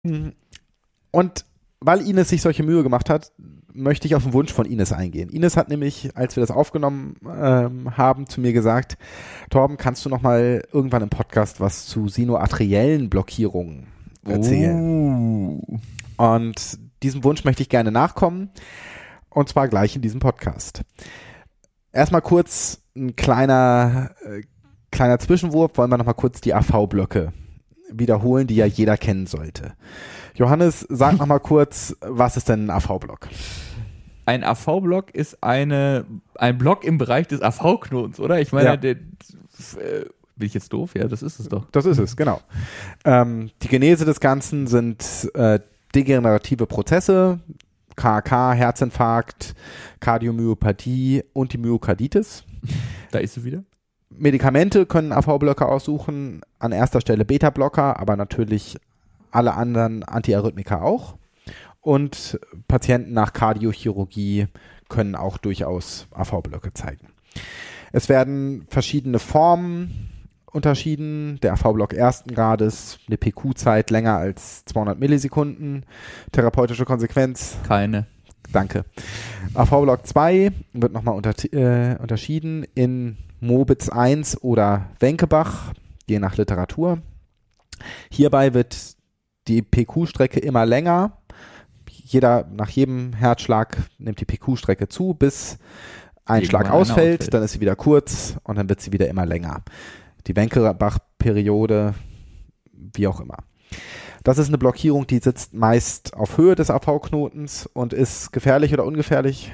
Und weil Ines sich solche Mühe gemacht hat, möchte ich auf den Wunsch von Ines eingehen. Ines hat nämlich, als wir das aufgenommen haben, zu mir gesagt, Torben, kannst du noch mal irgendwann im Podcast was zu sinoarteriellen Blockierungen erzählen? Und diesem Wunsch möchte ich gerne nachkommen, und zwar gleich in diesem Podcast. Erstmal kurz ein kleiner Zwischenwurf, wollen wir noch mal kurz die AV-Blöcke wiederholen, die ja jeder kennen sollte. Johannes, sag noch mal kurz, was ist denn ein AV-Block? Ein AV-Block ist ein Block im Bereich des AV-Knotens, oder? Ich meine, bin ich jetzt doof? Ja, das ist es doch. Das ist es, genau. Die Genese des Ganzen sind degenerative Prozesse, KK, Herzinfarkt, Kardiomyopathie und die Myokarditis. Da ist sie wieder. Medikamente können AV-Blocker aussuchen, an erster Stelle Beta-Blocker, aber natürlich alle anderen Antiarrhythmika auch. Und Patienten nach Kardiochirurgie können auch durchaus AV-Blöcke zeigen. Es werden verschiedene Formen unterschieden. Der AV-Block ersten Grades, eine PQ-Zeit länger als 200 Millisekunden. Therapeutische Konsequenz? Keine. Danke. AV-Block 2 wird nochmal unterschieden in Mobitz 1 oder Wenkebach, je nach Literatur. Hierbei wird die PQ-Strecke immer länger. Nach jedem Herzschlag nimmt die PQ-Strecke zu, bis ein Schlag ausfällt, dann ist sie wieder kurz und dann wird sie wieder immer länger. Die Wenkebach-Periode, wie auch immer. Das ist eine Blockierung, die sitzt meist auf Höhe des AV-Knotens und ist gefährlich oder ungefährlich?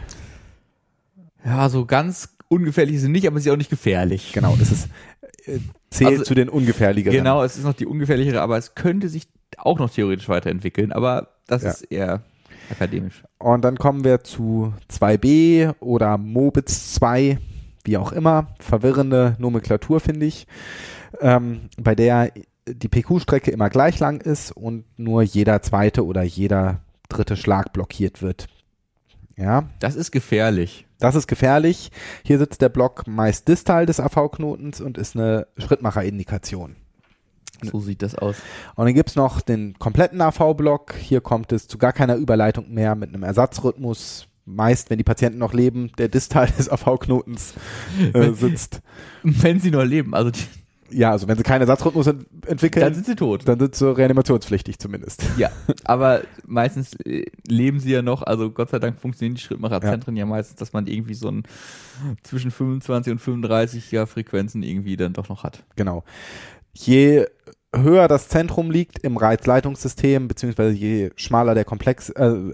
Ja, so ganz ungefährlich ist sie nicht, aber sie ist auch nicht gefährlich. Genau, zählt zu den ungefährlicheren. Genau, es ist noch die ungefährlichere, aber es könnte sich auch noch theoretisch weiterentwickeln, aber das ist eher akademisch. Und dann kommen wir zu 2b oder Mobitz 2, wie auch immer. Verwirrende Nomenklatur, finde ich, bei der die PQ-Strecke immer gleich lang ist und nur jeder zweite oder jeder dritte Schlag blockiert wird. Ja. Das ist gefährlich. Das ist gefährlich. Hier sitzt der Block meist distal des AV-Knotens und ist eine Schrittmacherindikation. So sieht das aus. Und dann gibt es noch den kompletten AV-Block. Hier kommt es zu gar keiner Überleitung mehr mit einem Ersatzrhythmus. Meist, wenn die Patienten noch leben, der distal des AV-Knotens sitzt. Wenn sie noch leben, also also wenn sie keinen Ersatzrhythmus entwickeln, dann sind sie tot. Dann sind sie reanimationspflichtig zumindest. Ja, aber meistens leben sie ja noch, also Gott sei Dank funktionieren die Schrittmacherzentren ja meistens, dass man irgendwie so ein zwischen 25 und 35 Frequenzen irgendwie dann doch noch hat. Genau. Je höher das Zentrum liegt im Reizleitungssystem, beziehungsweise je schmaler der Komplex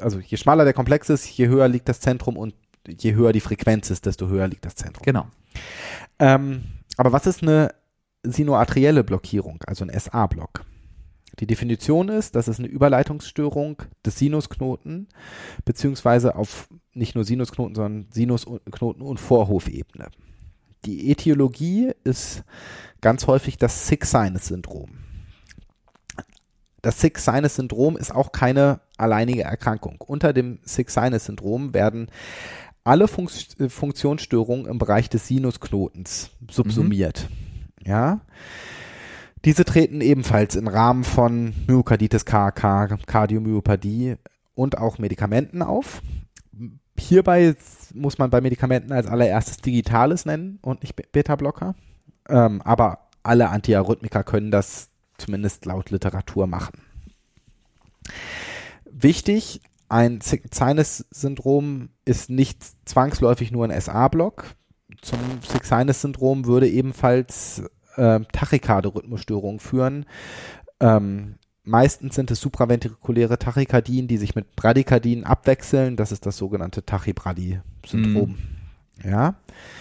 ist, je höher liegt das Zentrum und je höher die Frequenz ist, desto höher liegt das Zentrum. Genau. Aber was ist eine sinoarterielle Blockierung, also ein SA-Block? Die Definition ist, das ist eine Überleitungsstörung des Sinusknoten, beziehungsweise auf nicht nur Sinusknoten, sondern Sinusknoten und Vorhofebene. Die Ätiologie ist ganz häufig das Sick-Sinus-Syndrom. Das Sick-Sinus-Syndrom ist auch keine alleinige Erkrankung. Unter dem Sick-Sinus-Syndrom werden alle Funktionsstörungen im Bereich des Sinusknotens subsumiert. Ja. Diese treten ebenfalls im Rahmen von Myokarditis, KK, Kardiomyopathie und auch Medikamenten auf. Hierbei muss man bei Medikamenten als allererstes Digitales nennen und nicht Beta-Blocker. Aber alle Antiarrhythmika können das zumindest laut Literatur machen. Wichtig, ein Sick-Sinus-Syndrom ist nicht zwangsläufig nur ein SA-Block. Zum Sick-Sinus-Syndrom würde ebenfalls tachykarde Rhythmusstörungen führen. Meistens sind es supraventrikuläre Tachykardien, die sich mit Bradykardien abwechseln. Das ist das sogenannte Tachybradie-Syndrom. Ja.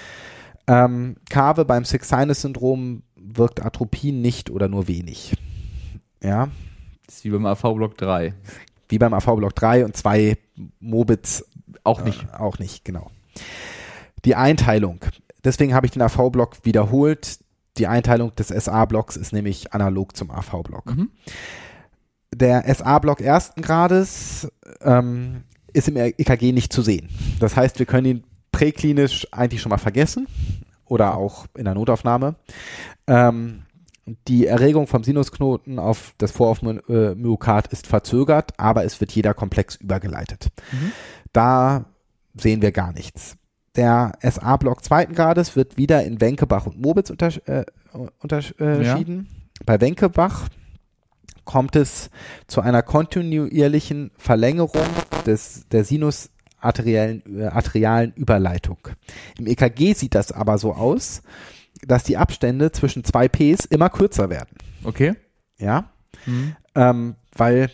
Kave beim Sick-Sinus-Syndrom wirkt Atropin nicht oder nur wenig. Ja. Das ist wie beim AV-Block 3. Wie beim AV-Block 3 und 2 Mobitz auch nicht. Auch nicht, genau. Die Einteilung. Deswegen habe ich den AV-Block wiederholt. Die Einteilung des SA-Blocks ist nämlich analog zum AV-Block. Der SA-Block ersten Grades ist im EKG nicht zu sehen. Das heißt, wir können ihn präklinisch eigentlich schon mal vergessen oder auch in der Notaufnahme. Die Erregung vom Sinusknoten auf das Vorhoffmyokard ist verzögert, aber es wird jeder Komplex übergeleitet. Da sehen wir gar nichts. Der SA-Block zweiten Grades wird wieder in Wenkebach und Mobitz unterschieden. Bei Wenkebach kommt es zu einer kontinuierlichen Verlängerung der sinusarterialen Überleitung. Im EKG sieht das aber so aus, dass die Abstände zwischen zwei Ps immer kürzer werden. Okay. Ja. Weil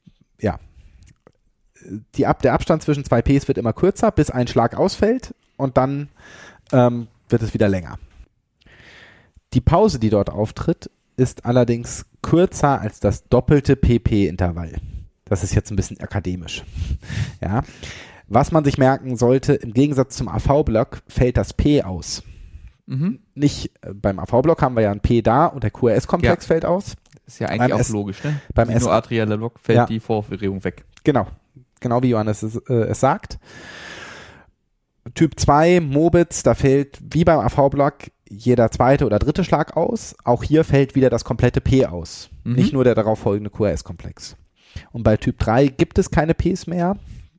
der Abstand zwischen zwei Ps wird immer kürzer, bis ein Schlag ausfällt und dann wird es wieder länger. Die Pause, die dort auftritt, ist allerdings kürzer als das doppelte PP-Intervall. Das ist jetzt ein bisschen akademisch. Ja. Was man sich merken sollte, im Gegensatz zum AV-Block fällt das P aus. Nicht beim AV-Block haben wir ja ein P da und der QRS-Komplex fällt aus. Ist ja eigentlich auch logisch, ne? Beim arterieller Block fällt die Vorhoferregung weg. Genau wie Johannes es sagt. Typ 2, Mobitz, da fällt wie beim AV-Block jeder zweite oder dritte Schlag aus. Auch hier fällt wieder das komplette P aus. Nicht nur der darauf folgende QRS-Komplex. Und bei Typ 3 gibt es keine Ps mehr.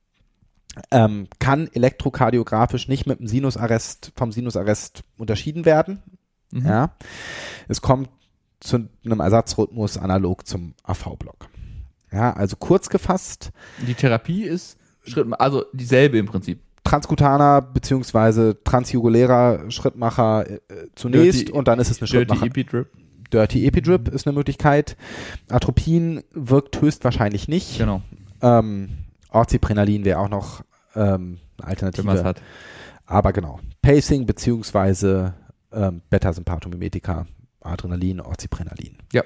Kann elektrokardiografisch nicht mit dem vom Sinusarrest unterschieden werden. Ja. Es kommt zu einem Ersatzrhythmus analog zum AV-Block. Ja, also kurz gefasst. Die Therapie ist also dieselbe im Prinzip. Transkutaner bzw. transjugulärer Schrittmacher zunächst und dann ist es eine Schrittmacher. Dirty Epidrip ist eine Möglichkeit. Atropin wirkt höchstwahrscheinlich nicht. Genau. Orziprenalin wäre auch noch eine Alternative. Wenn man es hat. Aber genau. Pacing bzw. Beta-Sympathomimetika, Adrenalin, Orziprenalin. Ja.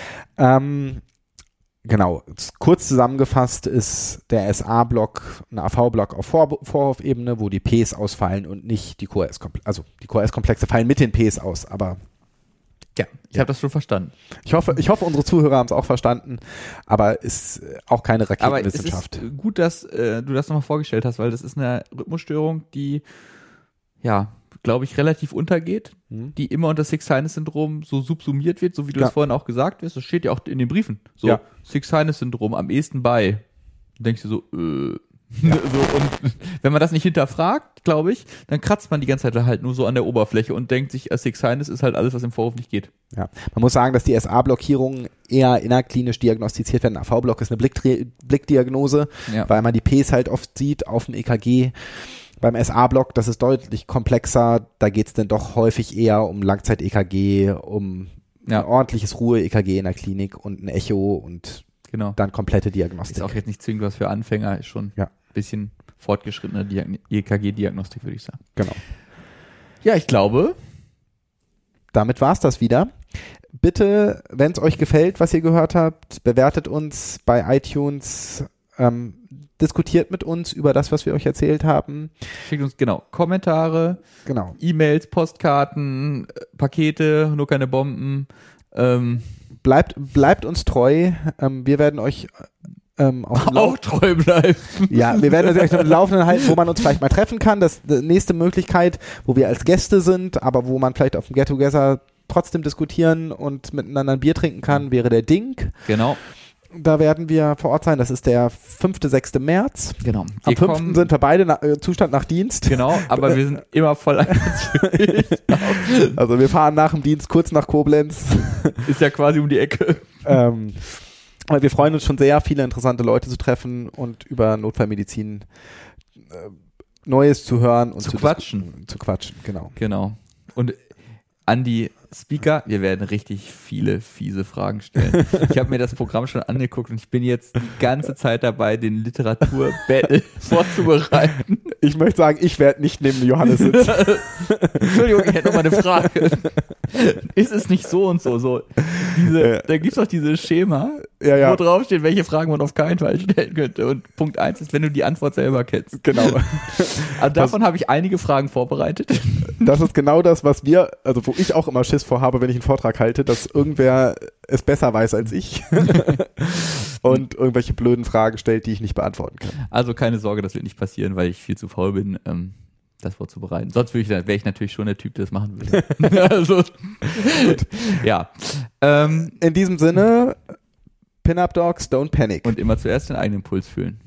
Genau. Kurz zusammengefasst ist der SA-Block ein AV-Block auf Vorhofebene, wo die Ps ausfallen und nicht die QRS-Komplexe. Also die QRS-Komplexe fallen mit den Ps aus, aber ich habe das schon verstanden. Ich hoffe, unsere Zuhörer haben es auch verstanden, aber ist auch keine Raketenwissenschaft. Aber es ist gut, dass du das nochmal vorgestellt hast, weil das ist eine Rhythmusstörung, die, glaube ich, relativ untergeht, die immer unter Six-Sinus-Syndrom so subsumiert wird, so wie du es vorhin auch gesagt hast. Das steht ja auch in den Briefen. So, Six-Sinus-Syndrom am ehesten bei. Dann denkst du so, so, und wenn man das nicht hinterfragt, glaube ich, dann kratzt man die ganze Zeit halt nur so an der Oberfläche und denkt sich, Six-Sinus ist halt alles, was im Vorhof nicht geht. Ja, man muss sagen, dass die SA-Blockierungen eher innerklinisch diagnostiziert werden. AV-Block ist eine Blickdiagnose, weil man die Ps halt oft sieht auf dem EKG. Beim SA-Block, das ist deutlich komplexer, da geht es dann doch häufig eher um Langzeit-EKG, um ein ordentliches Ruhe-EKG in der Klinik und ein Echo und dann komplette Diagnostik. Ist auch jetzt nicht zwingend was für Anfänger, ist schon ein bisschen fortgeschrittene EKG-Diagnostik, würde ich sagen. Genau. Ja, ich glaube, damit war's das wieder. Bitte, wenn es euch gefällt, was ihr gehört habt, bewertet uns bei iTunes, diskutiert mit uns über das, was wir euch erzählt haben. Schickt uns Kommentare, E-Mails, Postkarten, Pakete, nur keine Bomben. Bleibt uns treu. Wir werden euch auch treu bleiben. Ja, wir werden euch auf dem Laufenden halten, wo man uns vielleicht mal treffen kann. Das ist die nächste Möglichkeit, wo wir als Gäste sind, aber wo man vielleicht auf dem Get-Together trotzdem diskutieren und miteinander ein Bier trinken kann, wäre der Dink. Genau. Da werden wir vor Ort sein. Das ist der 5., 6. März. Genau. Am 5. sind wir beide Zustand nach Dienst. Genau, aber wir sind immer voll einsatzfähig. Also wir fahren nach dem Dienst kurz nach Koblenz. Ist ja quasi um die Ecke. Aber wir freuen uns schon sehr, viele interessante Leute zu treffen und über Notfallmedizin Neues zu hören und zu quatschen. Genau. Und an die Speaker, wir werden richtig viele fiese Fragen stellen. Ich habe mir das Programm schon angeguckt und ich bin jetzt die ganze Zeit dabei, den Literatur-Battle vorzubereiten. Ich möchte sagen, ich werde nicht neben Johannes sitzen. Entschuldigung, ich hätte noch mal eine Frage. Ist es nicht so und so? Da gibt es doch dieses Schema, wo drauf steht, welche Fragen man auf keinen Fall stellen könnte. Und Punkt 1 ist, wenn du die Antwort selber kennst. Genau. Also davon habe ich einige Fragen vorbereitet. Das ist genau das, wo ich auch immer Schiss vorhabe, wenn ich einen Vortrag halte, dass irgendwer es besser weiß als ich und irgendwelche blöden Fragen stellt, die ich nicht beantworten kann. Also keine Sorge, das wird nicht passieren, weil ich viel zu faul bin. das vorzubereiten. Sonst wäre ich natürlich schon der Typ, der das machen würde. Also, ja. In diesem Sinne, Pin-Up Dogs, don't panic. Und immer zuerst den eigenen Puls fühlen.